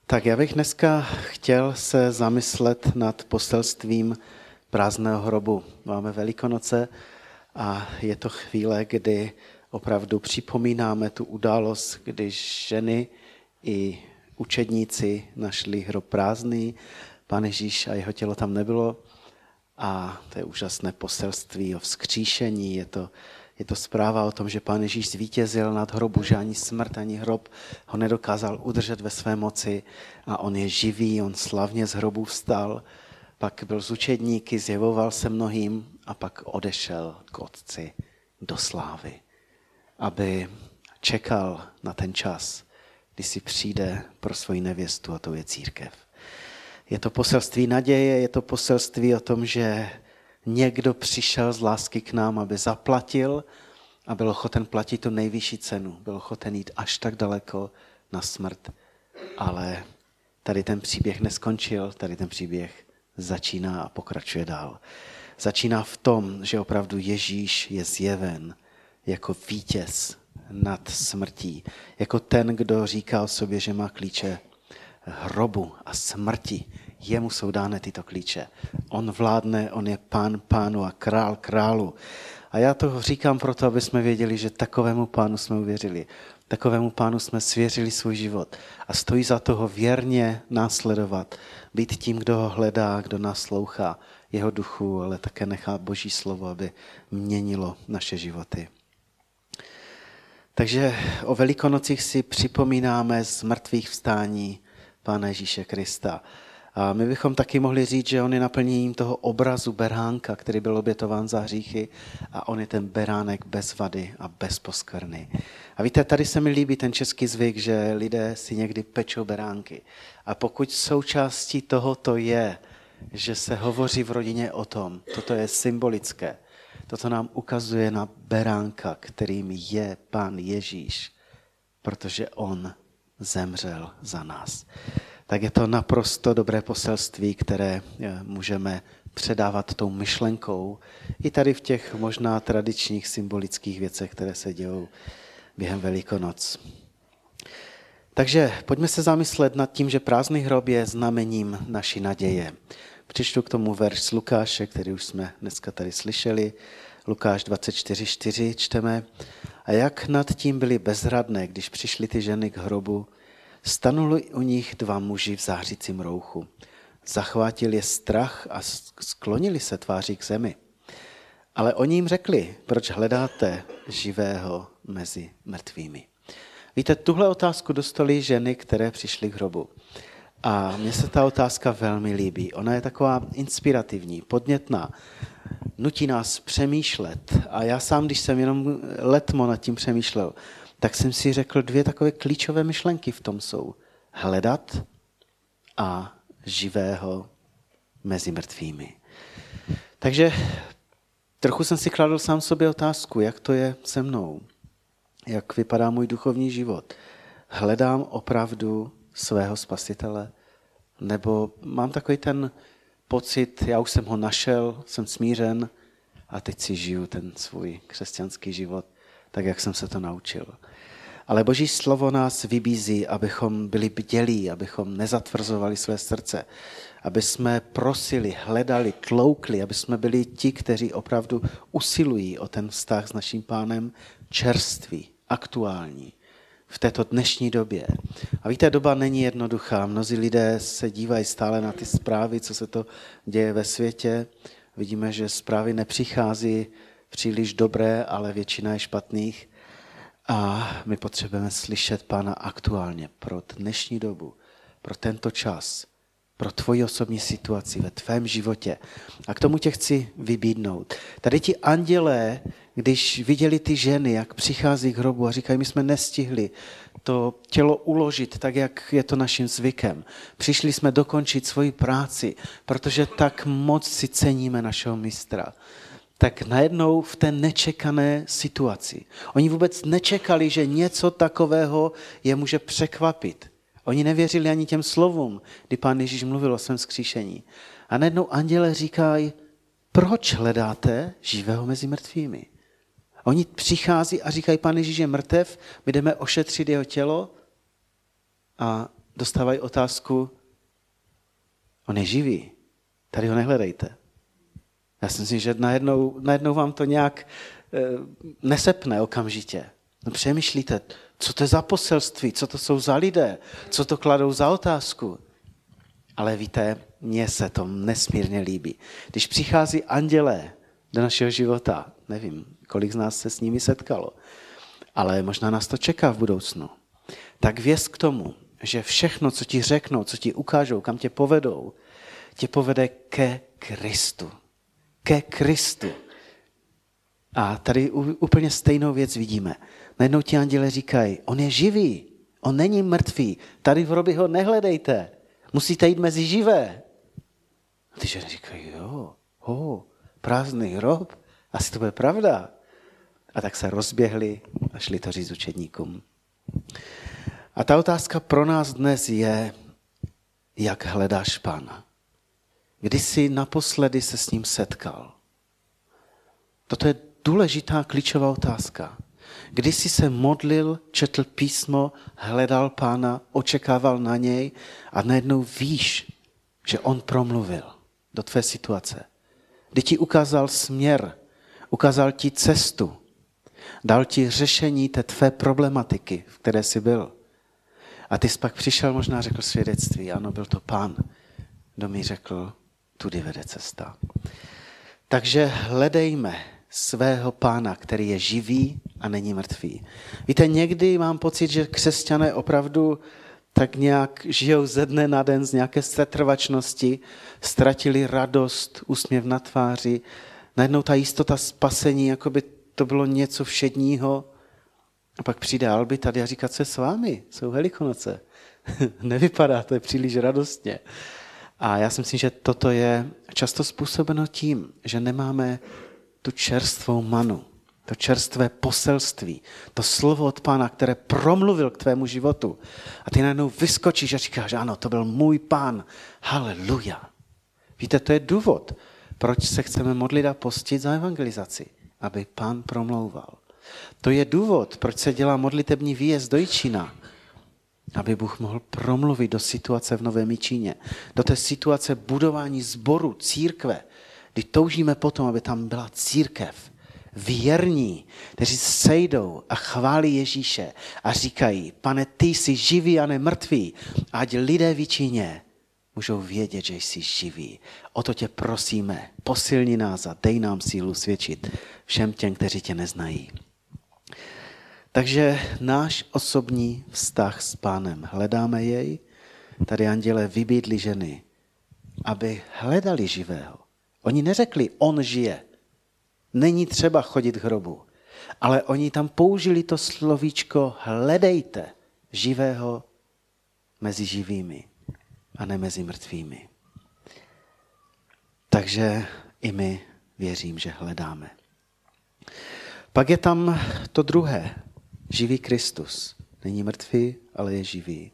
Tak já bych dneska chtěl se zamyslet nad poselstvím prázdného hrobu. Máme Velikonoce a je to chvíle, kdy opravdu připomínáme tu událost, kdy ženy i učedníci našli hrob prázdný, Pán Ježíš a jeho tělo tam nebylo a to je úžasné poselství o vzkříšení, je to zpráva o tom, že Pán Ježíš zvítězil nad hrobu, že ani smrt, ani hrob ho nedokázal udržet ve své moci a on je živý, on slavně z hrobu vstal, pak byl s učedníky, zjevoval se mnohým a pak odešel k Otci do slávy, aby čekal na ten čas, kdy si přijde pro svoji nevěstu a to je církev. Je to poselství naděje, je to poselství o tom, že někdo přišel z lásky k nám, aby zaplatil a byl ochoten platit tu nejvyšší cenu. Byl ochoten jít až tak daleko na smrt. Ale tady ten příběh neskončil, tady ten příběh začíná a pokračuje dál. Začíná v tom, že opravdu Ježíš je zjeven jako vítěz nad smrtí. Jako ten, kdo říká o sobě, že má klíče hrobu a smrti. Jemu jsou dány tyto klíče. On vládne, on je pán pánu a král králu. A já to říkám proto, aby jsme věděli, že takovému pánu jsme uvěřili. Takovému pánu jsme svěřili svůj život. A stojí za toho věrně následovat. Být tím, kdo ho hledá, kdo naslouchá jeho duchu, ale také nechá Boží slovo, aby měnilo naše životy. Takže o Velikonocích si připomínáme z mrtvých vstání Pána Ježíše Krista. A my bychom taky mohli říct, že on je naplněním toho obrazu beránka, který byl obětován za hříchy a on je ten beránek bez vady a bez poskvrny. A víte, tady se mi líbí ten český zvyk, že lidé si někdy pečou beránky. A pokud součástí tohoto je, že se hovoří v rodině o tom, toto je symbolické, toto nám ukazuje na beránka, kterým je Pán Ježíš, protože on zemřel za nás. Tak je to naprosto dobré poselství, které můžeme předávat tou myšlenkou i tady v těch možná tradičních symbolických věcech, které se dějou během Velikonoc. Takže pojďme se zamyslet nad tím, že prázdný hrob je znamením naší naděje. Přečtu k tomu verš z Lukáše, který už jsme dneska tady slyšeli. Lukáš 24:4 čteme. A jak nad tím byli bezradné, když přišly ty ženy k hrobu, stanuli u nich dva muži v zářícím rouchu. Zachvátil je strach a sklonili se tváří k zemi. Ale oni jim řekli, proč hledáte živého mezi mrtvými. Víte, tuhle otázku dostali ženy, které přišly k hrobu. A mně se ta otázka velmi líbí. Ona je taková inspirativní, podnětná. Nutí nás přemýšlet. A já sám, když jsem jenom letmo nad tím přemýšlel, tak jsem si řekl, dvě takové klíčové myšlenky v tom jsou. Hledat a živého mezi mrtvými. Takže trochu jsem si kladl sám sobě otázku, jak to je se mnou. Jak vypadá můj duchovní život. Hledám opravdu svého spasitele? Nebo mám takový ten pocit, já už jsem ho našel, jsem smířen a teď si žiju ten svůj křesťanský život, tak jak jsem se to naučil. Ale Boží slovo nás vybízí, abychom byli bdělí, abychom nezatvrzovali své srdce, aby jsme prosili, hledali, tloukli, aby jsme byli ti, kteří opravdu usilují o ten vztah s naším Pánem čerstvý, aktuální, v této dnešní době. A víte, doba není jednoduchá. Mnozí lidé se dívají stále na ty zprávy, co se to děje ve světě. Vidíme, že zprávy nepřichází příliš dobré, ale většina je špatných. A my potřebujeme slyšet Pána aktuálně pro dnešní dobu, pro tento čas, pro tvoji osobní situaci ve tvém životě. A k tomu tě chci vybídnout. Tady ti andělé, když viděli ty ženy, jak přichází k hrobu a říkají, my jsme nestihli to tělo uložit tak, jak je to naším zvykem. Přišli jsme dokončit svoji práci, protože tak moc si ceníme našeho mistra. Tak najednou v té nečekané situaci. Oni vůbec nečekali, že něco takového je může překvapit. Oni nevěřili ani těm slovům, kdy Pán Ježíš mluvil o svém vzkříšení. A najednou anděle říkají, proč hledáte živého mezi mrtvými? Oni přichází a říkají, Pán Ježíš je mrtev, my jdeme ošetřit jeho tělo a dostávají otázku, on je živý, tady ho nehledejte. Já si myslím, že najednou vám to nějak nesepne okamžitě. No přemýšlíte, co to je za poselství, co to jsou za lidé, co to kladou za otázku. Ale víte, mně se to nesmírně líbí. Když přichází andělé do našeho života, nevím, kolik z nás se s nimi setkalo, ale možná nás to čeká v budoucnu, tak věz k tomu, že všechno, co ti řeknou, co ti ukážou, kam tě povedou, tě povede ke Kristu. Ke Kristu. A tady úplně stejnou věc vidíme. Najednou ti anděle říkají, on je živý, on není mrtvý, tady v hrobi ho nehledejte, musíte jít mezi živé. A ty ženy říkají, prázdný hrob, asi to bude pravda. A tak se rozběhli a šli to říct učedníkům. A ta otázka pro nás dnes je, jak hledáš Pána. Kdy jsi naposledy se s ním setkal? Toto je důležitá klíčová otázka. Kdy jsi se modlil, četl písmo, hledal Pána, očekával na něj a najednou víš, že on promluvil do tvé situace. Kdy ti ukázal směr, ukázal ti cestu, dal ti řešení té tvé problematiky, v které jsi byl. A ty jsi pak přišel, možná řekl svědectví, ano, byl to Pán, kdo mi řekl, tudy vede cesta. Takže hledejme svého Pána, který je živý a není mrtvý. Víte, někdy mám pocit, že křesťané opravdu tak nějak žijou ze dne na den z nějaké setrvačnosti, ztratili radost, úsměv na tváři, najednou ta jistota spasení, jako by to bylo něco všedního. A pak přijde Albi tady a říká, co je s vámi? Jsou Velikonoce. Nevypadá, to je příliš radostně. A já si myslím, že toto je často způsobeno tím, že nemáme tu čerstvou manu, to čerstvé poselství, to slovo od Pána, které promluvil k tvému životu. A ty najednou vyskočíš a říkáš, ano, to byl můj Pán. Haleluja. Víte, to je důvod, proč se chceme modlit a postit za evangelizaci, aby Pán promlouval. To je důvod, proč se dělá modlitební výjezd do Jičína, aby Bůh mohl promluvit do situace v Novém Jičíně, do té situace budování sboru, církve, kdy toužíme potom, aby tam byla církev, věrní, kteří sejdou a chválí Ježíše a říkají, Pane, ty jsi živý a ne mrtvý, ať lidé v Jičíně můžou vědět, že jsi živý. O to tě prosíme, posilni nás a dej nám sílu svědčit všem těm, kteří tě neznají. Takže náš osobní vztah s Pánem, hledáme jej, tady anděle vybídli ženy, aby hledali živého. Oni neřekli, on žije, není třeba chodit k hrobu, ale oni tam použili to slovíčko hledejte živého mezi živými a ne mezi mrtvými. Takže i my věřím, že hledáme. Pak je tam to druhé, živý Kristus. Není mrtvý, ale je živý.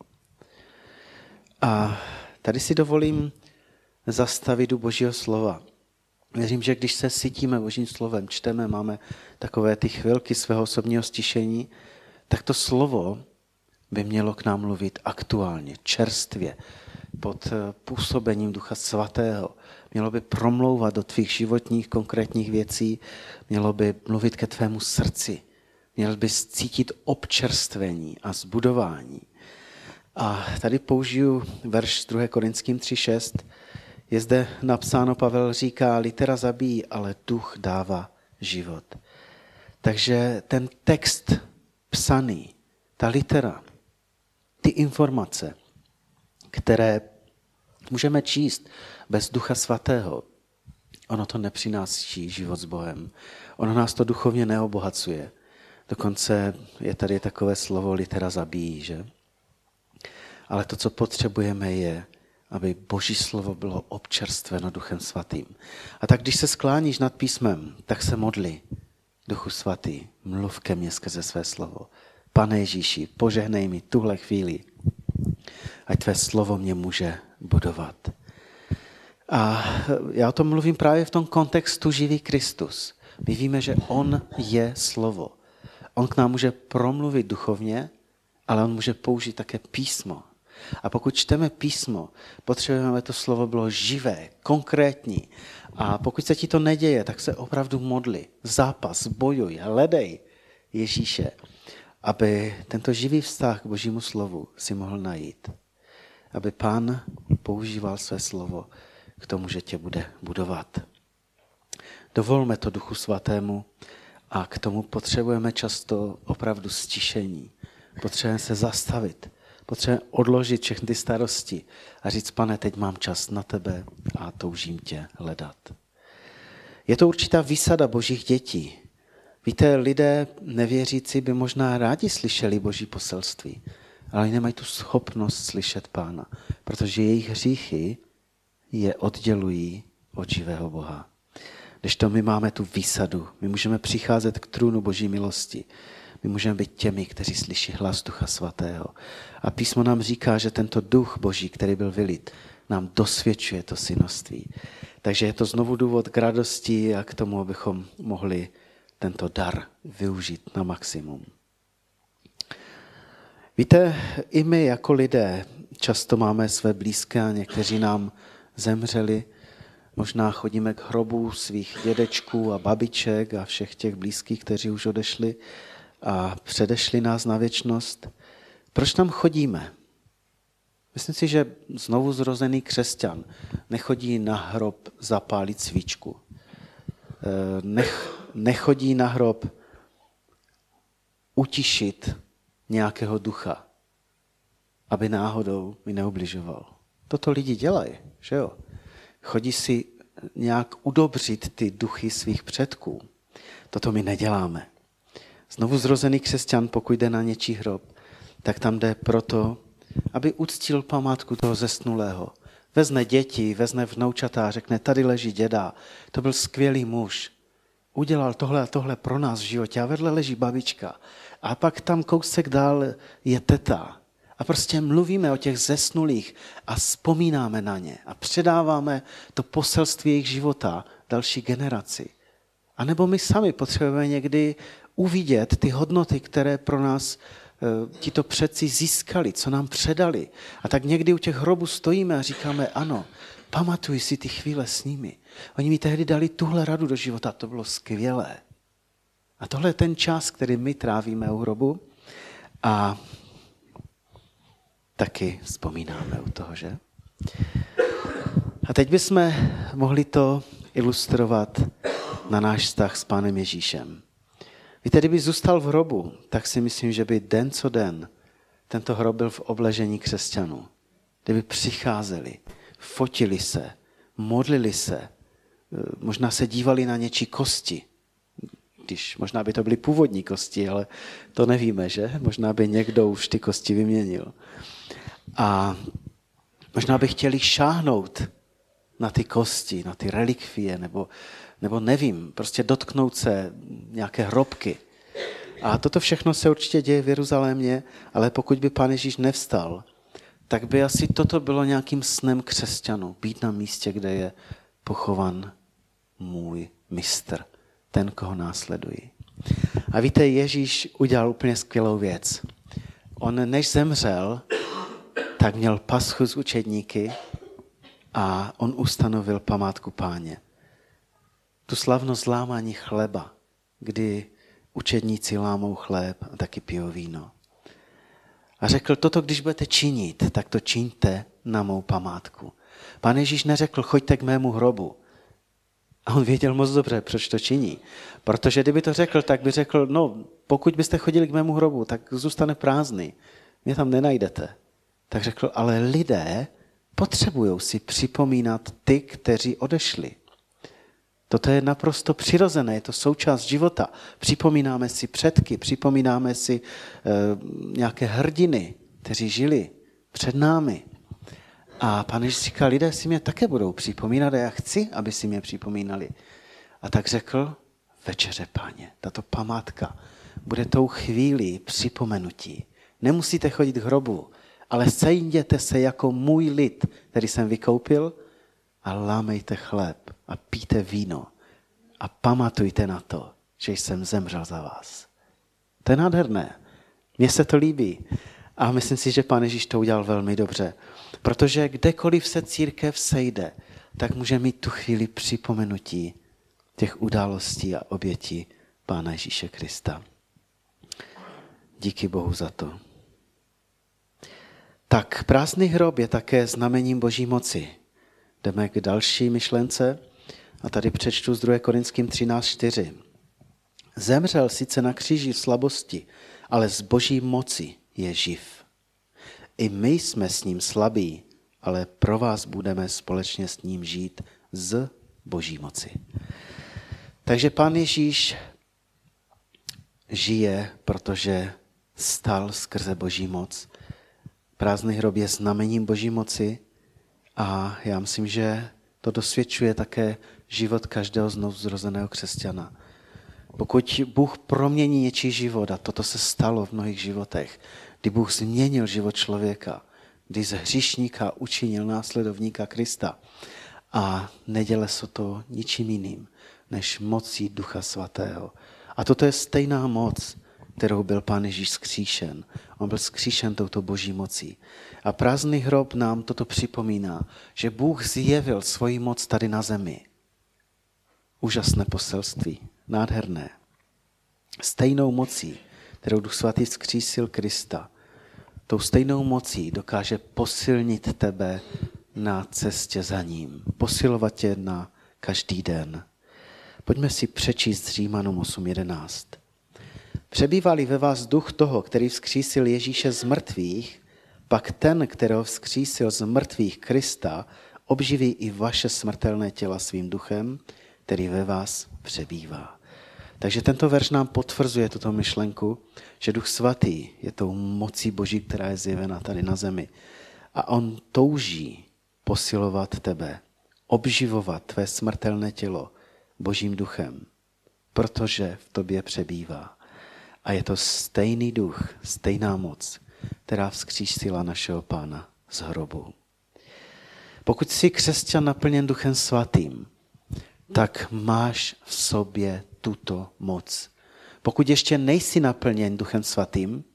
A tady si dovolím zastavit u Božího slova. Věřím, že když se sytíme Božím slovem, čteme, máme takové ty chvilky svého osobního stišení, tak to slovo by mělo k nám mluvit aktuálně, čerstvě, pod působením Ducha Svatého. Mělo by promlouvat do tvých životních konkrétních věcí, mělo by mluvit ke tvému srdci, měl bys cítit občerstvení a zbudování. A tady použiju verš z 2. Korinským 3:6. Je zde napsáno, Pavel říká, litera zabíjí, ale duch dává život. Takže ten text psaný, ta litera, ty informace, které můžeme číst bez Ducha Svatého, ono to nepřináší život s Bohem. Ono nás to duchovně neobohacuje. Dokonce je tady takové slovo litera zabíjí, že? Ale to, co potřebujeme, je, aby Boží slovo bylo občerstveno Duchem Svatým. A tak, když se skláníš nad písmem, tak se modli. Duchu Svatý, mluv ke mně skrze své slovo. Pane Ježíši, požehnej mi tuhle chvíli, ať tvé slovo mě může budovat. A já o tom mluvím právě v tom kontextu živý Kristus. My víme, že on je slovo. On k nám může promluvit duchovně, ale on může použít také písmo. A pokud čteme písmo, potřebujeme, aby to slovo bylo živé, konkrétní. A pokud se ti to neděje, tak se opravdu modli, zápas, bojuj, hledej Ježíše, aby tento živý vztah k Božímu slovu si mohl najít. Aby Pán používal své slovo k tomu, že tě bude budovat. Dovolme to Duchu Svatému a k tomu potřebujeme často opravdu stišení. Potřebujeme se zastavit, potřebujeme odložit všechny ty starosti a říct, Pane, teď mám čas na tebe a toužím tě hledat. Je to určitá výsada Božích dětí. Víte, lidé nevěřící by možná rádi slyšeli Boží poselství, ale nemají tu schopnost slyšet Pána, protože jejich hříchy je oddělují od živého Boha. Kdežto my máme tu výsadu, my můžeme přicházet k trůnu Boží milosti, my můžeme být těmi, kteří slyší hlas Ducha Svatého. A písmo nám říká, že tento Duch Boží, který byl vylit, nám dosvědčuje to synoství. Takže je to znovu důvod k radosti a k tomu, abychom mohli tento dar využít na maximum. Víte, i my jako lidé často máme své blízké a někteří nám zemřeli. Možná chodíme k hrobu svých dědečků a babiček a všech těch blízkých, kteří už odešli a předešli nás na věčnost. Proč tam chodíme? Myslím si, že znovu zrozený křesťan nechodí na hrob zapálit svíčku. Nechodí na hrob utišit nějakého ducha, aby náhodou mi neubližoval. Toto lidi dělají, že jo? Chodí si nějak udobřit ty duchy svých předků. Toto my neděláme. Znovu zrozený křesťan, pokud jde na něčí hrob, tak tam jde proto, aby uctil památku toho zesnulého. Vezme děti, vezme vnoučata a řekne, tady leží děda, to byl skvělý muž. Udělal tohle a tohle pro nás v životě a vedle leží babička. A pak tam kousek dál je teta. A prostě mluvíme o těch zesnulých a vzpomínáme na ně a předáváme to poselství jejich života další generaci. A nebo my sami potřebujeme někdy uvidět ty hodnoty, které pro nás tito předci získali, co nám předali. A tak někdy u těch hrobů stojíme a říkáme, ano, pamatuj si ty chvíle s nimi. Oni mi tehdy dali tuhle radu do života, to bylo skvělé. A tohle je ten čas, který my trávíme u hrobu a taky vzpomínáme u toho, že? A teď bychom mohli to ilustrovat na náš vztah s Pánem Ježíšem. Víte, kdyby zůstal v hrobu, tak si myslím, že by den co den tento hrob byl v obležení křesťanů. Kdyby přicházeli, fotili se, modlili se, možná se dívali na něčí kosti, když možná by to byly původní kosti, ale to nevíme, že? Možná by někdo už ty kosti vyměnil. A možná by chtěli šáhnout na ty kosti, na ty relikvie, nebo nevím, prostě dotknout se nějaké hrobky. A toto všechno se určitě děje v Jeruzalémě, ale pokud by Pán Ježíš nevstal, tak by asi toto bylo nějakým snem křesťanů, být na místě, kde je pochovan můj mistr, ten, koho následuji. A víte, Ježíš udělal úplně skvělou věc. On než zemřel, tak měl paschu s učedníky a on ustanovil památku Páně. Tu slavnost lámání chleba, kdy učedníci lámou chléb a taky pijou víno. A řekl, toto když budete činit, tak to čiňte na mou památku. Pán Ježíš neřekl, choďte k mému hrobu. A on věděl moc dobře, proč to činí. Protože kdyby to řekl, tak by řekl, no, pokud byste chodili k mému hrobu, tak zůstane prázdný. Mě tam nenajdete. Tak řekl, ale lidé potřebují si připomínat ty, kteří odešli. Toto je naprosto přirozené, je to součást života. Připomínáme si předky, připomínáme si nějaké hrdiny, kteří žili před námi. A Pán Ježíš říkal, lidé si mě také budou připomínat a já chci, aby si mě připomínali. A tak řekl, večeře, Páně, tato památka bude tou chvílí připomenutí. Nemusíte chodit k hrobu, ale sejděte se jako můj lid, který jsem vykoupil, a lámejte chléb a pijte víno a pamatujte na to, že jsem zemřel za vás. To je nádherné. Mně se to líbí. A myslím si, že Pán Ježíš to udělal velmi dobře. Protože kdekoliv se církev sejde, tak může mít tu chvíli připomenutí těch událostí a obětí Pána Ježíše Krista. Díky Bohu za to. Tak prázdný hrob je také znamením Boží moci. Jdeme k další myšlence a tady přečtu z 2. Korinským 13:4. Zemřel sice na kříži v slabosti, ale z Boží moci je živ. I my jsme s ním slabí, ale pro vás budeme společně s ním žít z Boží moci. Takže Pán Ježíš žije, protože stal skrze Boží moc. Prázdný hrob je znamením Boží moci a já myslím, že to dosvědčuje také život každého znovuzrozeného křesťana. Pokud Bůh promění něčí život, a toto se stalo v mnohých životech, kdy Bůh změnil život člověka, kdy z hříšníka učinil následovníka Krista a neděle se to ničím jiným, než mocí Ducha Svatého. A toto je stejná moc, kterou byl Pán Ježíš zkříšen. On byl zkříšen touto Boží mocí. A prázdný hrob nám toto připomíná, že Bůh zjevil svoji moc tady na zemi. Úžasné poselství, nádherné. Stejnou mocí, kterou Duch Svatý vzkřísil Krista, tou stejnou mocí dokáže posilnit tebe na cestě za ním. Posilovat tě na každý den. Pojďme si přečíst Římanům 8:11. Přebývali ve vás duch toho, který vzkřísil Ježíše z mrtvých, pak ten, kterého vzkřísil z mrtvých Krista, obživí i vaše smrtelné těla svým duchem, který ve vás přebývá. Takže tento verš nám potvrzuje tuto myšlenku, že Duch Svatý je tou mocí Boží, která je zjevena tady na zemi. A on touží posilovat tebe, obživovat tvé smrtelné tělo Božím duchem, protože v tobě přebývá. A je to stejný duch, stejná moc, která vzkřísila našeho Pána z hrobu. Pokud jsi křesťan naplněn Duchem Svatým, tak máš v sobě tuto moc. Pokud ještě nejsi naplněn Duchem Svatým,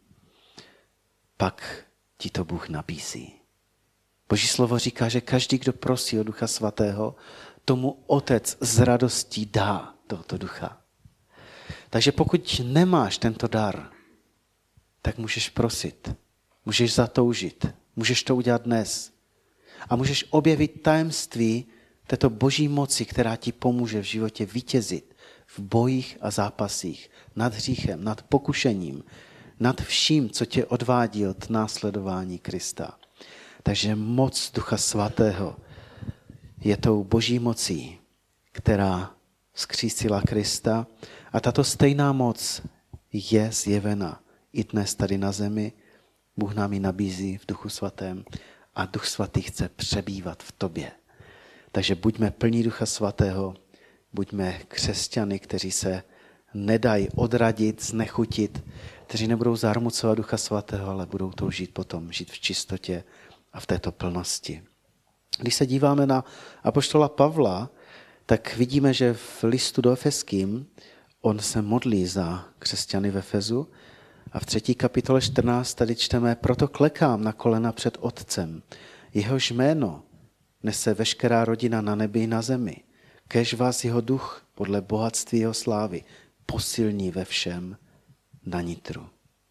pak ti to Bůh nabízí. Boží slovo říká, že každý, kdo prosí o Ducha Svatého, tomu Otec z radostí dá tohoto ducha. Takže pokud nemáš tento dar, tak můžeš prosit, můžeš zatoužit, můžeš to udělat dnes a můžeš objevit tajemství této Boží moci, která ti pomůže v životě vítězit v bojích a zápasích nad hříchem, nad pokušením, nad vším, co tě odvádí od následování Krista. Takže moc Ducha Svatého je tou Boží mocí, která vzkřísila Krista a tato stejná moc je zjevena i dnes tady na zemi. Bůh nám ji nabízí v Duchu Svatém a Duch Svatý chce přebývat v tobě. Takže buďme plní Ducha Svatého, buďme křesťany, kteří se nedají odradit, znechutit, kteří nebudou zarmucovat Ducha Svatého, ale budou toužit potom žít v čistotě a v této plnosti. Když se díváme na apoštola Pavla, tak vidíme, že v listu do Efeským on se modlí za křesťany v Efezu a v 3. kapitole 14 tady čteme: proto klekám na kolena před Otcem, jehož jméno nese veškerá rodina na nebi i na zemi. Kéž vás jeho duch podle bohatství jeho slávy posilní ve všem na nitru.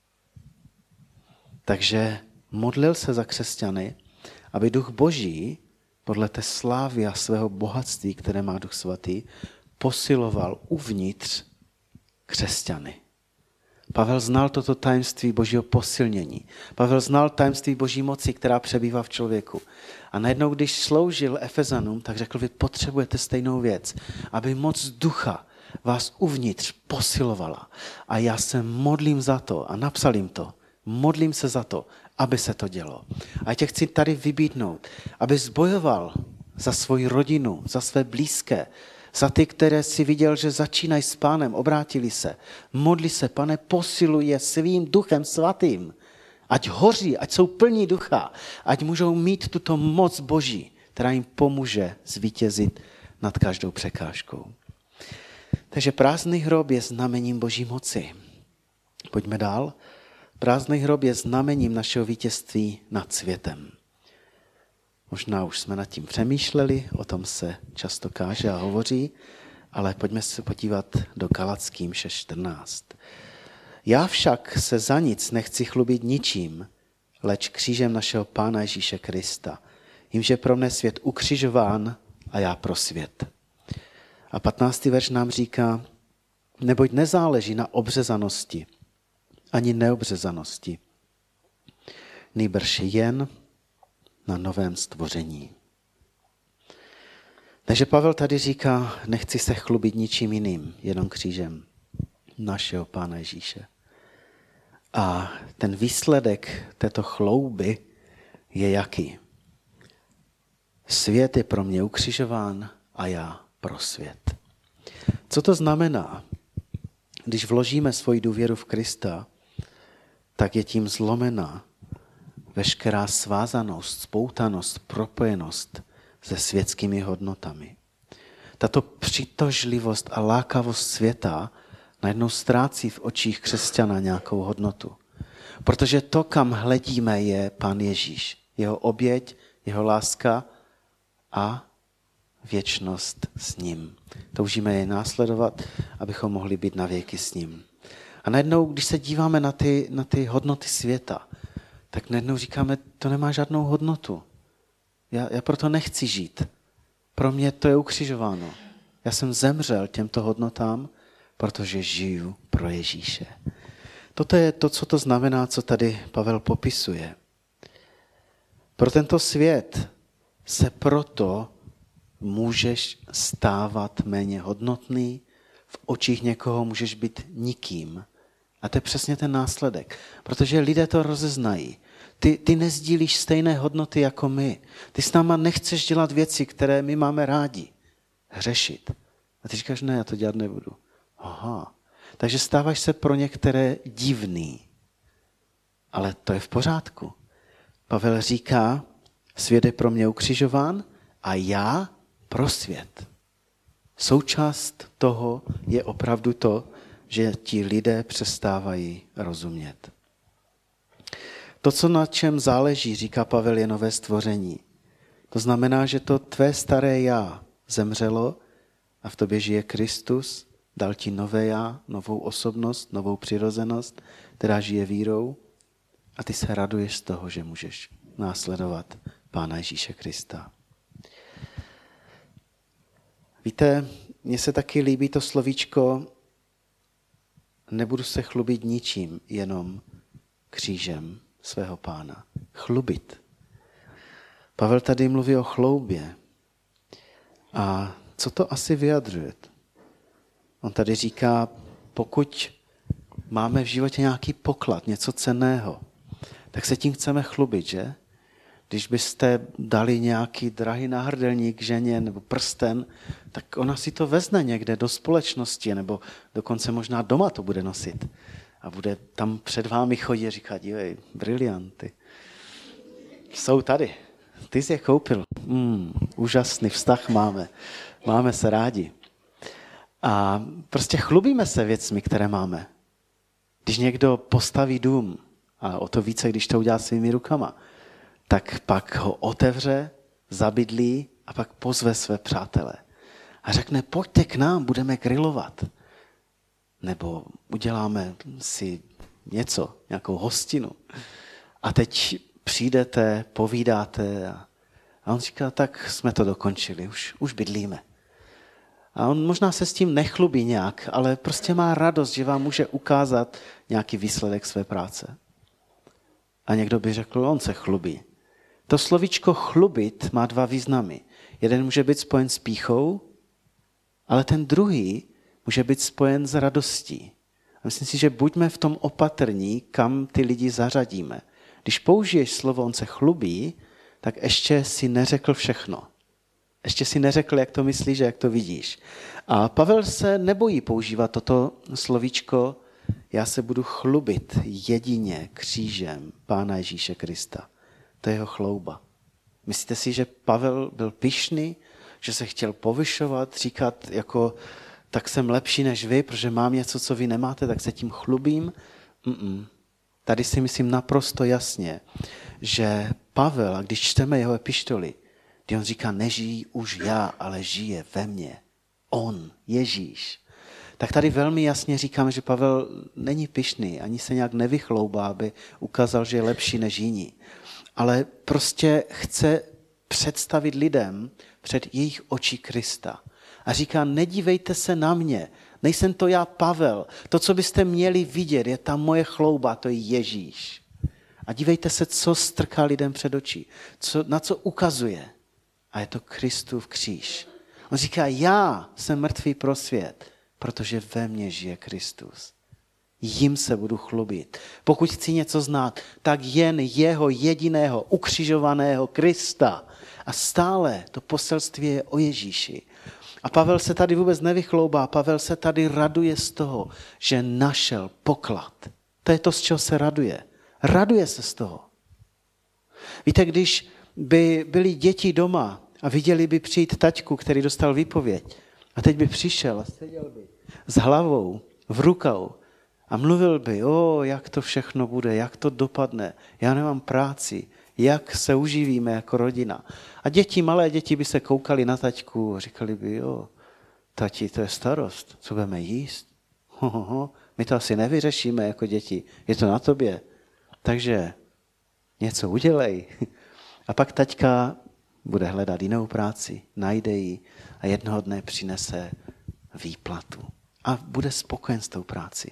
Takže modlil se za křesťany, aby Duch Boží podle té slávy a svého bohatství, které má Duch Svatý, posiloval uvnitř křesťany. Pavel znal toto tajemství Božího posilnění. Pavel znal tajemství Boží moci, která přebývá v člověku. A najednou, když sloužil Efezanům, tak řekl: vy potřebujete stejnou věc, aby moc ducha vás uvnitř posilovala. A já se modlím za to, a napsal jim to, modlím se za to, aby se to dělo. A tě chci tady vybídnout, abys bojoval za svoji rodinu, za své blízké, za ty, které si viděl, že začínají s Pánem, obrátili se. Modli se: Pane, posiluj je svým Duchem Svatým. Ať hoří, ať jsou plní ducha, ať můžou mít tuto moc Boží, která jim pomůže zvítězit nad každou překážkou. Takže prázdný hrob je znamením Boží moci. Pojďme dál. Prázdný hrob je znamením našeho vítězství nad světem. Možná už jsme nad tím přemýšleli, o tom se často káže a hovoří, ale pojďme se podívat do Galatským 6.14. Já však se za nic nechci chlubit ničím, leč křížem našeho Pána Ježíše Krista. Jimže pro mne svět ukřižován a já pro svět. A 15. verš nám říká, neboť nezáleží na obřezanosti, ani neobřezanosti, nýbrž jen na novém stvoření. Takže Pavel tady říká, nechci se chlubit ničím jiným, jenom křížem našeho Pána Ježíše. A ten výsledek této chlouby je jaký? Svět je pro mě ukřižován a já pro svět. Co to znamená? Když vložíme svoji důvěru v Krista, tak je tím zlomena veškerá svázanost, spoutanost, propojenost se světskými hodnotami. Tato přitažlivost a lákavost světa najednou ztrácí v očích křesťana nějakou hodnotu. Protože to, kam hledíme, je Pán Ježíš. Jeho oběť, jeho láska a věčnost s ním. Toužíme jej následovat, abychom mohli být navěky s ním. A najednou, když se díváme na ty hodnoty světa, tak najednou říkáme, to nemá žádnou hodnotu. Já proto nechci žít. Pro mě to je ukřižováno. Já jsem zemřel těmto hodnotám, protože žiju pro Ježíše. Toto je to, co to znamená, co tady Pavel popisuje. Pro tento svět se proto můžeš stávat méně hodnotný, v očích někoho můžeš být nikým. A to je přesně ten následek. Protože lidé to rozeznají. Ty nezdílíš stejné hodnoty jako my. Ty s náma nechceš dělat věci, které my máme rádi. Hřešit. A ty říkáš, ne, já to dělat nebudu. Aha. Takže stáváš se pro některé divný. Ale to je v pořádku. Pavel říká, svět je pro mě ukřižován a já pro svět. Součást toho je opravdu to, že ti lidé přestávají rozumět. To, co na čem záleží, říká Pavel, je nové stvoření. To znamená, že to tvé staré já zemřelo a v tobě žije Kristus, dal ti nové já, novou osobnost, novou přirozenost, která žije vírou a ty se raduješ z toho, že můžeš následovat Pána Ježíše Krista. Víte, mně se taky líbí to slovíčko nebudu se chlubit ničím, jenom křížem svého Pána. Chlubit. Pavel tady mluví o chloubě. A co to asi vyjadřuje? On tady říká, pokud máme v životě nějaký poklad, něco cenného, tak se tím chceme chlubit, že? Když byste dali nějaký drahý náhrdelník ženě nebo prsten, tak ona si to vezme někde do společnosti nebo dokonce možná doma to bude nosit. A bude tam před vámi chodit a říkat, dívej, brilianty. Jsou tady. Ty jsi je koupil. Úžasný vztah máme. Máme se rádi. A prostě chlubíme se věcmi, které máme. Když někdo postaví dům, a o to více, když to udělá svými rukama, tak pak ho otevře, zabydlí a pak pozve své přátele. A řekne, pojďte k nám, budeme grilovat. Nebo uděláme si něco, nějakou hostinu. A teď přijdete, povídáte a on říká, tak jsme to dokončili, už bydlíme. A on možná se s tím nechlubí nějak, ale prostě má radost, že vám může ukázat nějaký výsledek své práce. A někdo by řekl, on se chlubí. To slovíčko chlubit má dva významy. Jeden může být spojen s pýchou, ale ten druhý může být spojen s radostí. A myslím si, že buďme v tom opatrní, kam ty lidi zařadíme. Když použiješ slovo on se chlubí, tak ještě si neřekl všechno. Ještě si neřekl, jak to myslíš a jak to vidíš. A Pavel se nebojí používat toto slovíčko, já se budu chlubit jedině křížem Pána Ježíše Krista. To je jeho chlouba. Myslíte si, že Pavel byl pyšný, že se chtěl povyšovat, říkat jako tak jsem lepší než vy, protože mám něco, co vy nemáte, tak se tím chlubím? tady si myslím naprosto jasně, že Pavel, a když čteme jeho epištoly, kdy on říká, nežijí už já, ale žije ve mně. On, Ježíš. Tak tady velmi jasně říkáme, že Pavel není pyšný, ani se nějak nevychloubá, aby ukázal, že je lepší než jiní. Ale prostě chce představit lidem před jejich oči Krista. A říká, nedívejte se na mě, nejsem to já, Pavel. To, co byste měli vidět, je ta moje chlouba, to je Ježíš. A dívejte se, co strká lidem před oči, na co ukazuje. A je to Kristův kříž. On říká, já jsem mrtvý pro svět, protože ve mně žije Kristus. Jím se budu chlubit. Pokud chci něco znát, tak jen jeho jediného ukřižovaného Krista. A stále to poselství je o Ježíši. A Pavel se tady vůbec nevychloubá. Pavel se tady raduje z toho, že našel poklad. To je to, z čeho se raduje. Raduje se z toho. Víte, když by byli děti doma a viděli by přijít taťku, který dostal výpověď, a teď by přišel a seděl by s hlavou v rukou a mluvil by, jak to všechno bude, jak to dopadne, já nemám práci, jak se uživíme jako rodina. A malé děti by se koukali na taťku a říkali by, tati, to je starost, co budeme jíst? My to asi nevyřešíme jako děti, je to na tobě. Takže něco udělej. A pak taťka bude hledat jinou práci, najde ji a jednoho dne přinese výplatu. A bude spokojen s tou práci.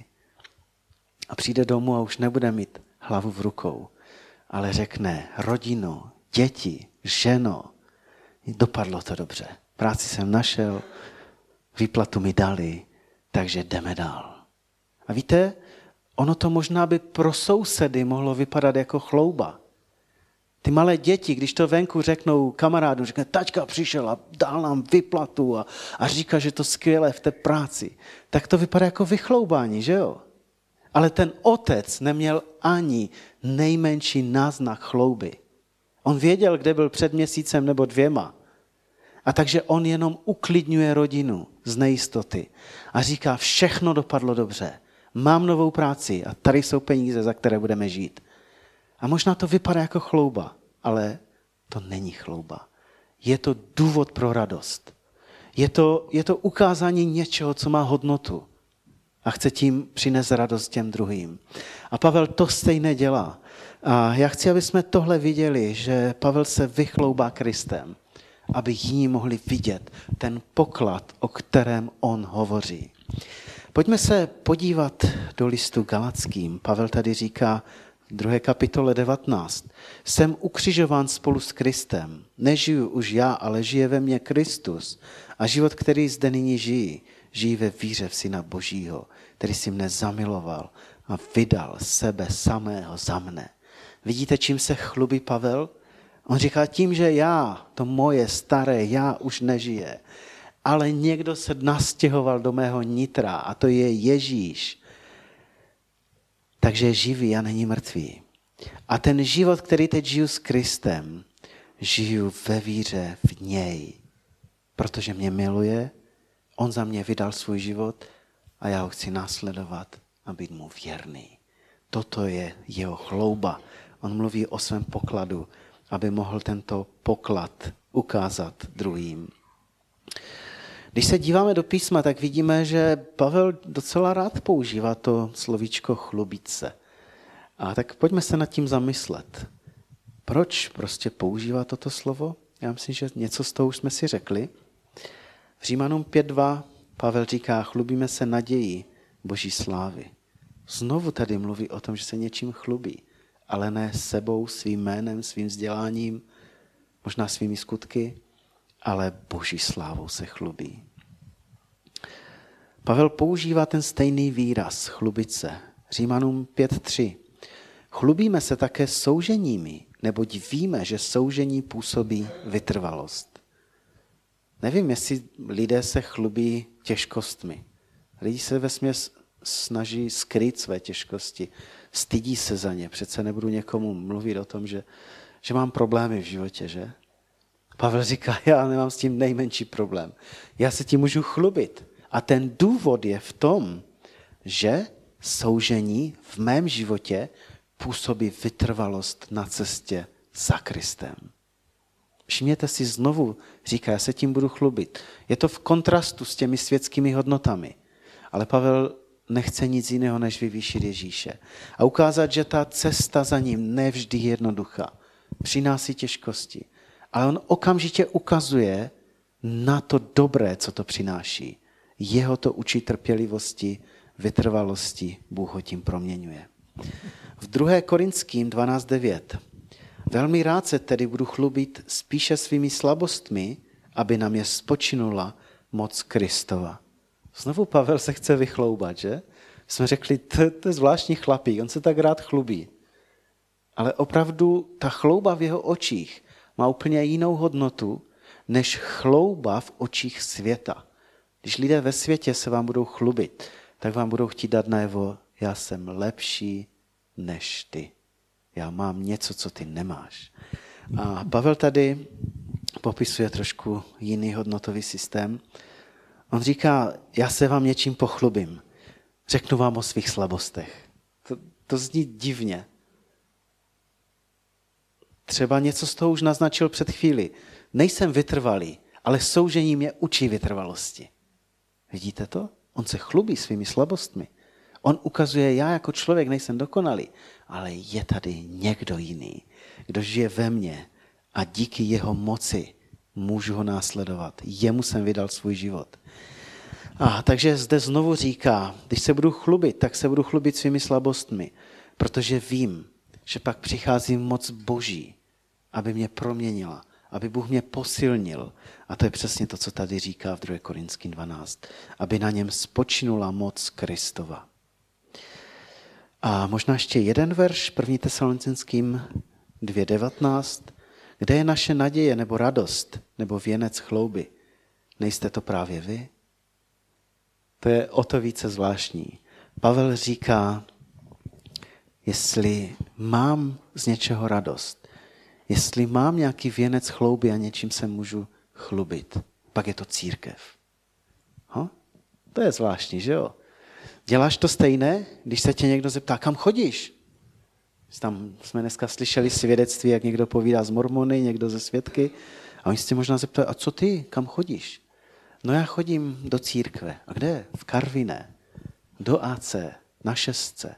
A přijde domů a už nebude mít hlavu v rukou, ale řekne, rodino, děti, ženo, dopadlo to dobře. Práci jsem našel, výplatu mi dali, takže jdeme dál. A víte, ono to možná by pro sousedy mohlo vypadat jako chlouba. Ty malé děti, když to venku řeknou kamarádům, řekne, taťka přišel a dal nám výplatu a říká, že to skvělé v té práci, tak to vypadá jako vychloubání, že jo? Ale ten otec neměl ani nejmenší náznak chlouby. On věděl, kde byl před měsícem nebo 2. A takže on jenom uklidňuje rodinu z nejistoty a říká, všechno dopadlo dobře, mám novou práci a tady jsou peníze, za které budeme žít. A možná to vypadá jako chlouba, ale to není chlouba. Je to důvod pro radost. Je to ukázání něčeho, co má hodnotu a chce tím přinést radost těm druhým. A Pavel to stejné dělá. A já chci, aby jsme tohle viděli, že Pavel se vychloubá Kristem, aby jiní mohli vidět ten poklad, o kterém on hovoří. Pojďme se podívat do listu Galackým. Pavel tady říká v 2. kapitole 19. Jsem ukřižován spolu s Kristem. Nežiju už já, ale žije ve mně Kristus. A život, který zde nyní žijí ve víře v Syna Božího, který si mne zamiloval a vydal sebe samého za mne. Vidíte, čím se chlubí Pavel? On říká tím, že to moje staré já už nežije. Ale někdo se nastěhoval do mého nitra a to je Ježíš. Takže je živý a není mrtvý. A ten život, který teď žiju s Kristem, žiju ve víře v něj. Protože mě miluje, on za mě vydal svůj život a já ho chci následovat a být mu věrný. Toto je jeho chlouba. On mluví o svém pokladu, aby mohl tento poklad ukázat druhým. Když se díváme do písma, tak vidíme, že Pavel docela rád používá to slovíčko chlubit se. A tak pojďme se nad tím zamyslet. Proč prostě používá toto slovo? Já myslím, že něco z toho už jsme si řekli. V Římanům 5.2 Pavel říká, chlubíme se nadějí Boží slávy. Znovu tady mluví o tom, že se něčím chlubí, ale ne sebou, svým jménem, svým vzděláním, možná svými skutky, ale Boží slávou se chlubí. Pavel používá ten stejný výraz, chlubit se. Římanům 5.3. Chlubíme se také souženími, neboť víme, že soužení působí vytrvalost. Nevím, jestli lidé se chlubí těžkostmi. Lidi se vesměs snaží skrýt své těžkosti. Stydí se za ně. Přece nebudu někomu mluvit o tom, že mám problémy v životě, že? Pavel říká, já nemám s tím nejmenší problém. Já se tím můžu chlubit. A ten důvod je v tom, že soužení v mém životě působí vytrvalost na cestě za Kristem. Všimněte si znovu, říká, já se tím budu chlubit. Je to v kontrastu s těmi světskými hodnotami. Ale Pavel nechce nic jiného, než vyvýšit Ježíše. A ukázat, že ta cesta za ním nevždy je jednoduchá. Přináší těžkosti. Ale on okamžitě ukazuje na to dobré, co to přináší. Jeho to učí trpělivosti, vytrvalosti, Bůh ho tím proměňuje. V 2. Korinským 12:9. Velmi rád se tedy budu chlubit spíše svými slabostmi, aby na mě spočinula moc Kristova. Znovu Pavel se chce vychloubat, že? Jsme řekli, to je zvláštní chlapík, on se tak rád chlubí. Ale opravdu ta chlouba v jeho očích má úplně jinou hodnotu, než chlouba v očích světa. Když lidé ve světě se vám budou chlubit, tak vám budou chtít dát najevo, já jsem lepší než ty. Já mám něco, co ty nemáš. A Pavel tady popisuje trošku jiný hodnotový systém. On říká, já se vám něčím pochlubím. Řeknu vám o svých slabostech. To zní divně. Třeba něco z toho už naznačil před chvíli. Nejsem vytrvalý, ale soužení mě učí vytrvalosti. Vidíte to? On se chlubí svými slabostmi. On ukazuje, já jako člověk nejsem dokonalý, ale je tady někdo jiný, kdo žije ve mně a díky jeho moci můžu ho následovat. Jemu jsem vydal svůj život. Takže zde znovu říká, když se budu chlubit, tak se budu chlubit svými slabostmi, protože vím, že pak přichází moc Boží, aby mě proměnila, aby Bůh mě posilnil. A to je přesně to, co tady říká v 2. Korinským 12. Aby na něm spočinula moc Kristova. A možná ještě jeden verš, 1. Tesalonickým 2:19. Kde je naše naděje nebo radost nebo věnec chlouby? Nejste to právě vy? To je o to více zvláštní. Pavel říká, jestli mám z něčeho radost, jestli mám nějaký věnec chlouby a něčím se můžu chlubit, pak je to církev. To je zvláštní, že jo? Děláš to stejné, když se tě někdo zeptá, kam chodíš? Tam jsme dneska slyšeli svědectví, jak někdo povídá z mormony, někdo ze svědky. A oni se tě možná zeptají, a co ty, kam chodíš? No já chodím do církve. A kde? V Karviné. Do AC. Na 6.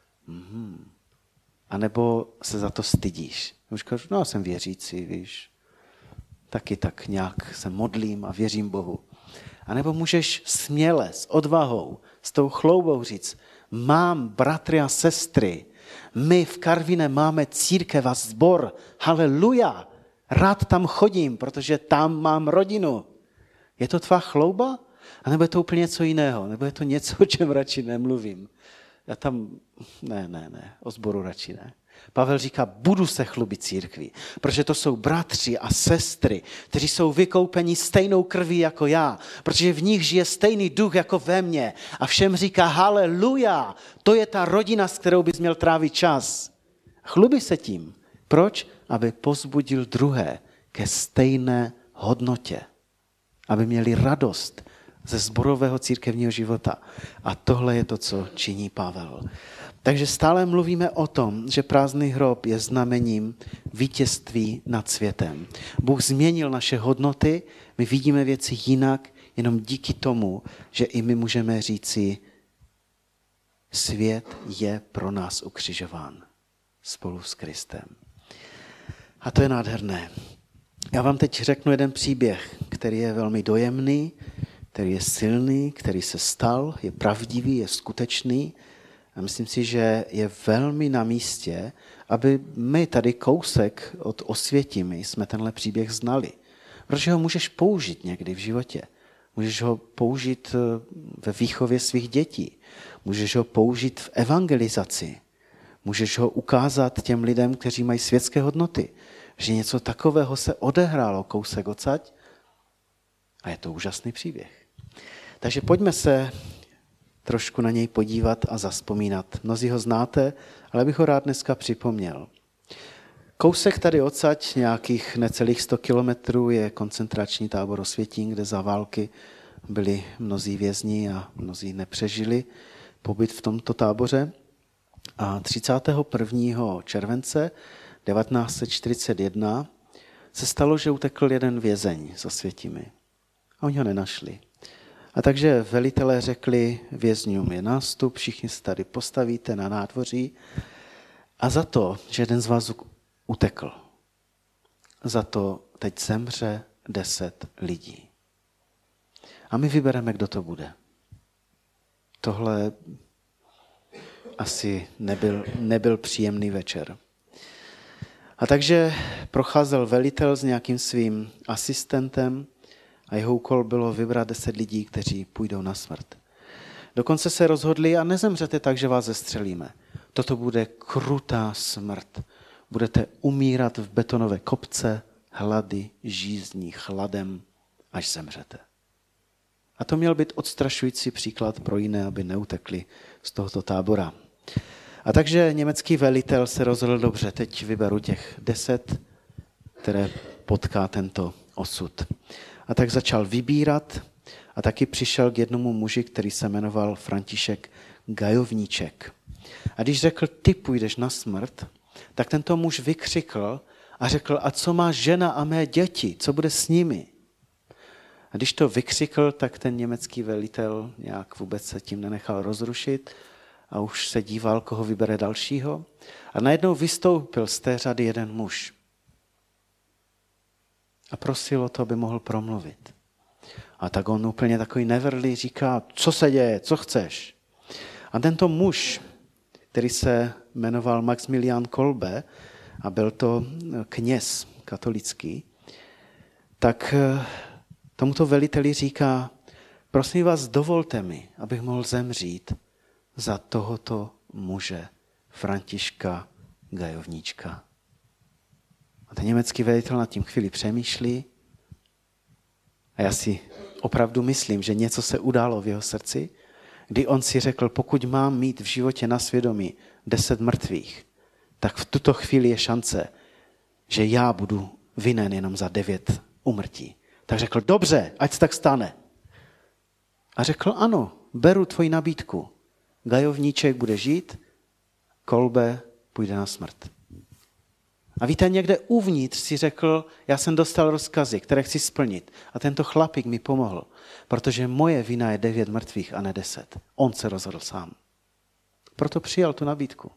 A nebo se za to stydíš. Už říkáš, no jsem věřící, víš. Taky tak nějak se modlím a věřím Bohu. A nebo můžeš směle, s odvahou, s tou chloubou říct, mám bratry a sestry, my v Karviné máme církev a sbor, haleluja, rád tam chodím, protože tam mám rodinu. Je to tvá chlouba? A nebo je to úplně něco jiného? Nebo je to něco, o čem radši nemluvím? Já tam, ne, o sboru radši ne. Pavel říká, budu se chlubit církví, protože to jsou bratři a sestry, kteří jsou vykoupeni stejnou krví jako já, protože v nich žije stejný duch jako ve mně a všem říká haleluja, to je ta rodina, s kterou bys měl trávit čas. Chlubi se tím. Proč? Aby povzbudil druhé ke stejné hodnotě, aby měli radost ze sborového církevního života. A tohle je to, co činí Pavel. Takže stále mluvíme o tom, že prázdný hrob je znamením vítězství nad světem. Bůh změnil naše hodnoty, my vidíme věci jinak, jenom díky tomu, že i my můžeme říci, svět je pro nás ukřižován spolu s Kristem. A to je nádherné. Já vám teď řeknu jeden příběh, který je velmi dojemný, který je silný, který se stal, je pravdivý, je skutečný. A myslím si, že je velmi na místě, aby my tady kousek od Osvětimi jsme tenhle příběh znali. Protože ho můžeš použít někdy v životě. Můžeš ho použít ve výchově svých dětí. Můžeš ho použít v evangelizaci. Můžeš ho ukázat těm lidem, kteří mají světské hodnoty. Že něco takového se odehrálo kousek odsaď. A je to úžasný příběh. Takže pojďme se trošku na něj podívat a zavzpomínat. Mnozí ho znáte, ale bych ho rád dneska připomněl. Kousek tady odsaď, nějakých necelých 100 kilometrů, je koncentrační tábor Osvětín, kde za války byli mnozí vězni a mnozí nepřežili pobyt v tomto táboře. A 31. července 1941 se stalo, že utekl jeden vězeň za Světimi. A oni ho nenašli. A takže velitelé řekli vězňům, je nástup, všichni se tady postavíte na nádvoří a za to, že jeden z vás utekl, za to teď zemře 10 lidí. A my vybereme, kdo to bude. Tohle asi nebyl příjemný večer. A takže procházel velitel s nějakým svým asistentem a jeho úkol bylo vybrat 10 lidí, kteří půjdou na smrt. Dokonce se rozhodli a nezemřete tak, že vás zestřelíme. Toto bude krutá smrt. Budete umírat v betonové kopce, hlady, žízní, chladem, až zemřete. A to měl být odstrašující příklad pro jiné, aby neutekli z tohoto tábora. A takže německý velitel se rozhodl, dobře, teď vyberu těch 10, které potká tento osud. A tak začal vybírat a taky přišel k jednomu muži, který se jmenoval František Gajovníček. A když řekl, ty půjdeš na smrt, tak tento muž vykřikl a řekl, a co má žena a mé děti, co bude s nimi? A když to vykřikl, tak ten německý velitel nějak vůbec se tím nenechal rozrušit a už se díval, koho vybere dalšího. A najednou vystoupil z té řady jeden muž a prosil o to, aby mohl promluvit. A tak on úplně takový nevrlý říká, co se děje, co chceš? A tento muž, který se jmenoval Maximilian Kolbe a byl to kněz katolický, tak tomuto veliteli říká, prosím vás, dovolte mi, abych mohl zemřít za tohoto muže, Františka Gajovníčka. A ten německý velitel nad tím chvíli přemýšlí a já si opravdu myslím, že něco se událo v jeho srdci, kdy on si řekl, pokud mám mít v životě na svědomí 10 mrtvých, tak v tuto chvíli je šance, že já budu vinen jenom za 9 úmrtí. Tak řekl, dobře, ať se tak stane. A řekl, ano, beru tvoji nabídku. Gajovníček bude žít, Kolbe půjde na smrt. A víte, někde uvnitř si řekl, já jsem dostal rozkazy, které chci splnit. A tento chlapík mi pomohl, protože moje vina je 9 mrtvých a ne 10. On se rozhodl sám. Proto přijal tu nabídku.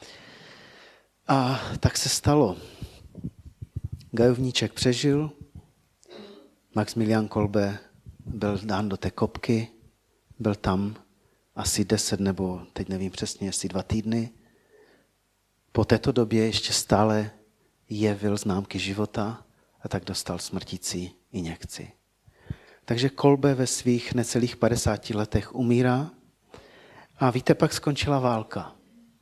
A tak se stalo. Gajovníček přežil, Maximilian Kolbe byl dán do té kopky, byl tam asi 10 nebo teď nevím přesně, jestli 2 týdny. Po této době ještě stále jevil známky života a tak dostal smrtící injekci. Takže Kolbe ve svých necelých 50 letech umírá a víte, pak skončila válka.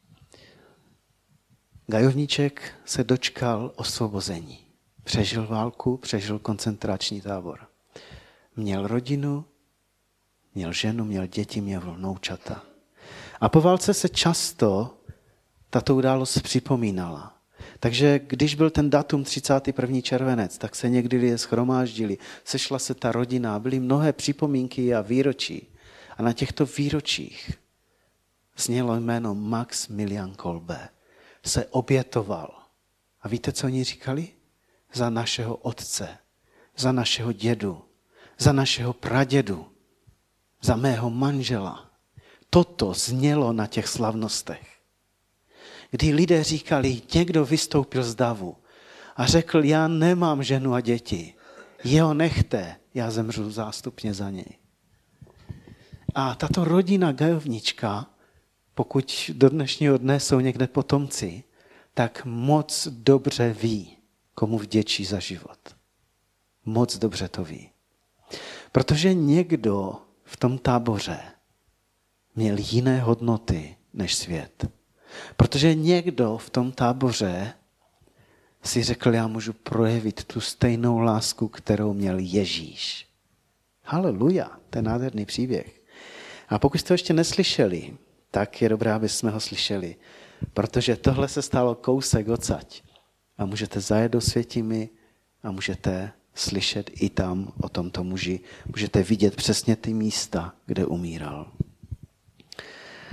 Gajovníček se dočkal osvobození. Přežil válku, přežil koncentrační tábor. Měl rodinu, měl ženu, měl děti, měl vnoučata. A po válce se často tato událost připomínala. Takže když byl ten datum 31. červenec, tak se někdy lidé shromáždili, sešla se ta rodina, byly mnohé připomínky a výročí. A na těchto výročích znělo jméno Maximilian Kolbe. Se obětoval. A víte, co oni říkali? Za našeho otce, za našeho dědu, za našeho pradědu, za mého manžela. Toto znělo na těch slavnostech. Kdy lidé říkali, někdo vystoupil z davu a řekl, já nemám ženu a děti, jeho nechte, já zemřu zástupně za něj. A tato rodina Gajovníčka, pokud do dnešního dne jsou někde potomci, tak moc dobře ví, komu vděčí za život. Moc dobře to ví. Protože někdo v tom táboře měl jiné hodnoty než svět. Protože někdo v tom táboře si řekl, já můžu projevit tu stejnou lásku, kterou měl Ježíš. Haleluja, to je nádherný příběh. A pokud jste ho ještě neslyšeli, tak je dobré, aby jsme ho slyšeli. Protože tohle se stalo kousek odsaď. A můžete zajet do Světimi a můžete slyšet i tam o tomto muži. Můžete vidět přesně ty místa, kde umíral.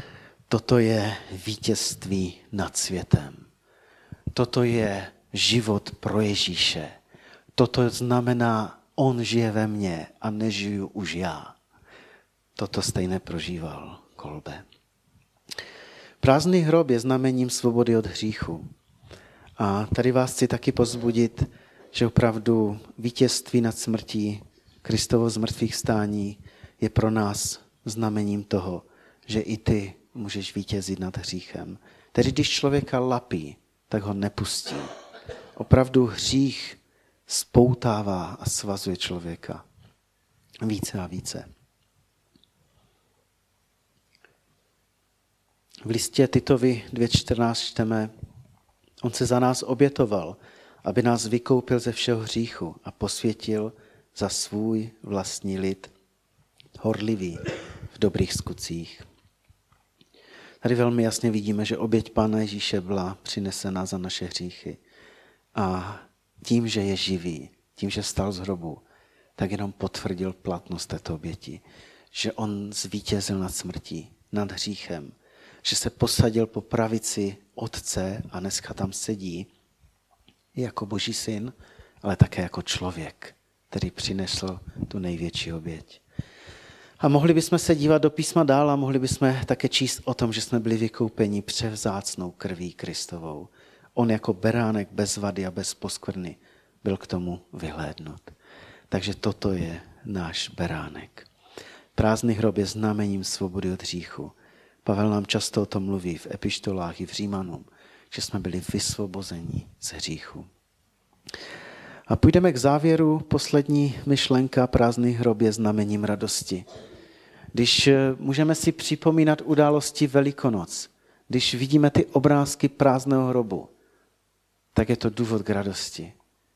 Toto je vítězství nad světem. Toto je život pro Ježíše. Toto znamená, on žije ve mně a nežiju už já. Toto stejné prožíval Kolbe. Prázdný hrob je znamením svobody od hříchu. A tady vás chci taky povzbudit, že opravdu vítězství nad smrtí, Kristovo zmrtvých vstání je pro nás znamením toho, že i ty můžeš vítězit nad hříchem. Tedy když člověka lapí, tak ho nepustí. Opravdu hřích spoutává a svazuje člověka více a více. V listě Titovi 2.14 čteme, on se za nás obětoval, aby nás vykoupil ze všeho hříchu a posvětil za svůj vlastní lid, horlivý v dobrých skutcích. Tady velmi jasně vidíme, že oběť Pána Ježíše byla přinesena za naše hříchy. A tím, že je živý, tím, že vstal z hrobu, tak jenom potvrdil platnost této oběti. Že on zvítězil nad smrtí, nad hříchem. Že se posadil po pravici Otce a dneska tam sedí jako Boží syn, ale také jako člověk, který přinesl tu největší oběť. A mohli bychom se dívat do písma dál a mohli bychom také číst o tom, že jsme byli vykoupeni převzácnou krví Kristovou. On jako beránek bez vady a bez poskvrny byl k tomu vyhlédnut. Takže toto je náš beránek. Prázdný hrob je znamením svobody od hříchu. Pavel nám často o tom mluví v epištolách i v Římanům, že jsme byli vysvobozeni z hříchu. A půjdeme k závěru. Poslední myšlenka, prázdný hrob je znamením radosti. Když můžeme si připomínat události Velikonoc, když vidíme ty obrázky prázdného hrobu, tak je to důvod k radosti.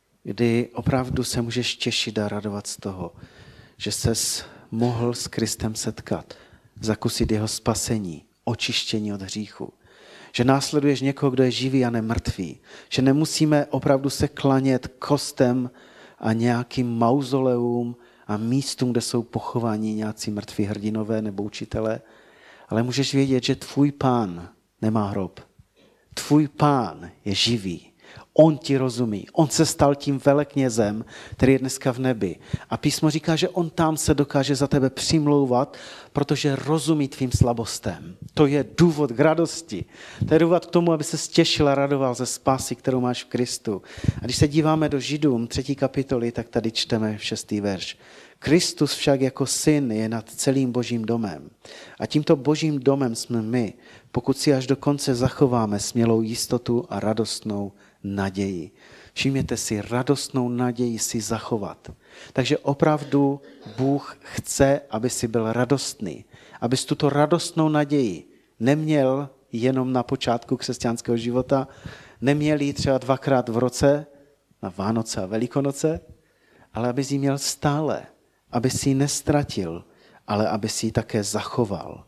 Kdy opravdu se můžeš těšit a radovat z toho, že ses mohl s Kristem setkat, zakusit jeho spasení, očištění od hříchu. Že následuješ někoho, kdo je živý a ne mrtvý. Že nemusíme opravdu se klanět kostem a nějakým mauzoleum a místům, kde jsou pochováni nějací mrtví hrdinové nebo učitelé, ale můžeš vědět, že tvůj Pán nemá hrob. Tvůj Pán je živý. On ti rozumí. On se stal tím veleknězem, který je dneska v nebi. A písmo říká, že on tam se dokáže za tebe přimlouvat, protože rozumí tvým slabostem. To je důvod k radosti. To je důvod k tomu, aby se těšil a radoval ze spásy, kterou máš v Kristu. A když se díváme do Židům 3. kapitoly, tak tady čteme 6. verš. Kristus však jako syn je nad celým Božím domem. A tímto Božím domem jsme my, pokud si až do konce zachováme smělou jistotu a radostnou naději. Všimněte si, radostnou naději si zachovat. Takže opravdu Bůh chce, aby si byl radostný. Abys tuto radostnou naději neměl jenom na počátku křesťanského života, neměl ji třeba 2krát v roce, na Vánoce a Velikonoce, ale abys ji měl stále, aby si ji nestratil, ale aby si ji také zachoval.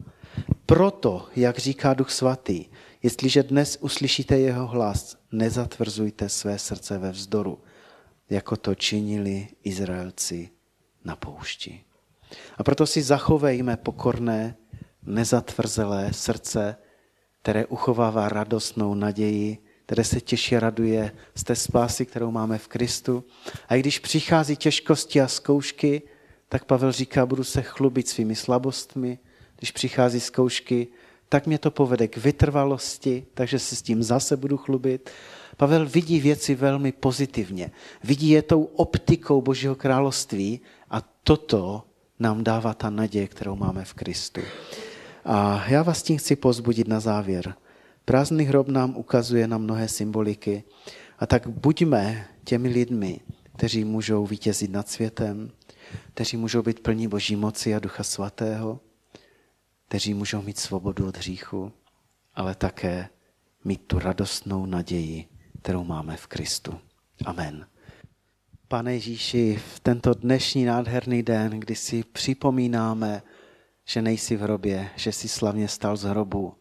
Proto, jak říká Duch Svatý, jestliže dnes uslyšíte jeho hlas, nezatvrzujte své srdce ve vzdoru, jako to činili Izraelci na poušti. A proto si zachovejme pokorné, nezatvrzelé srdce, které uchovává radostnou naději, které se těší a raduje z té spásy, kterou máme v Kristu. A i když přichází těžkosti a zkoušky, tak Pavel říká, budu se chlubit svými slabostmi. Když přichází zkoušky, tak mě to povede k vytrvalosti, takže se s tím zase budu chlubit. Pavel vidí věci velmi pozitivně. Vidí je tou optikou Božího království a toto nám dává ta naděje, kterou máme v Kristu. A já vás tím chci povzbudit na závěr. Prázdný hrob nám ukazuje na mnohé symboliky a tak buďme těmi lidmi, kteří můžou vítězit nad světem, kteří můžou být plní Boží moci a Ducha Svatého, kteří můžou mít svobodu od hříchu, ale také mít tu radostnou naději, kterou máme v Kristu. Amen. Pane Ježíši, v tento dnešní nádherný den, kdy si připomínáme, že nejsi v hrobě, že jsi slavně stal z hrobu,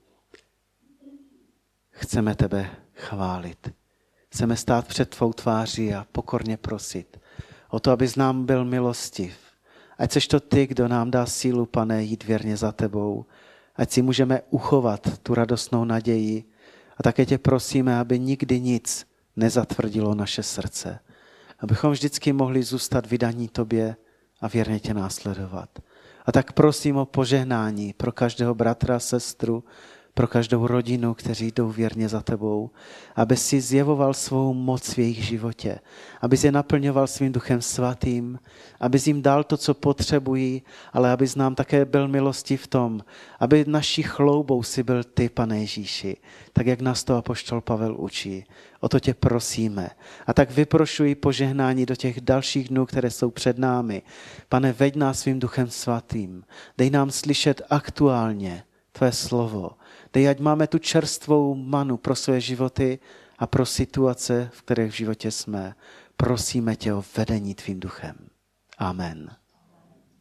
chceme tebe chválit. Chceme stát před tvou tváří a pokorně prosit o to, abys nám byl milostiv. Ať seš to ty, kdo nám dá sílu, Pane, jít věrně za tebou. ať si můžeme uchovat tu radostnou naději. A také tě prosíme, aby nikdy nic nezatvrdilo naše srdce. Abychom vždycky mohli zůstat vydaní tobě a věrně tě následovat. A tak prosím o požehnání pro každého bratra, sestru, pro každou rodinu, kteří jdou věrně za tebou, aby si zjevoval svou moc v jejich životě, aby je naplňoval svým Duchem Svatým, aby jim dal to, co potřebují, ale aby nám také byl milostiv v tom, aby naší chloubou si byl ty, Pane Ježíši, tak jak nás to apoštol Pavel učí. O to tě prosíme. A tak vyprošuji požehnání do těch dalších dnů, které jsou před námi. Pane, veď nás svým Duchem Svatým. Dej nám slyšet aktuálně tvé slovo. Dej, ať máme tu čerstvou manu pro své životy a pro situace, v kterých v životě jsme. Prosíme tě o vedení tvým duchem. Amen.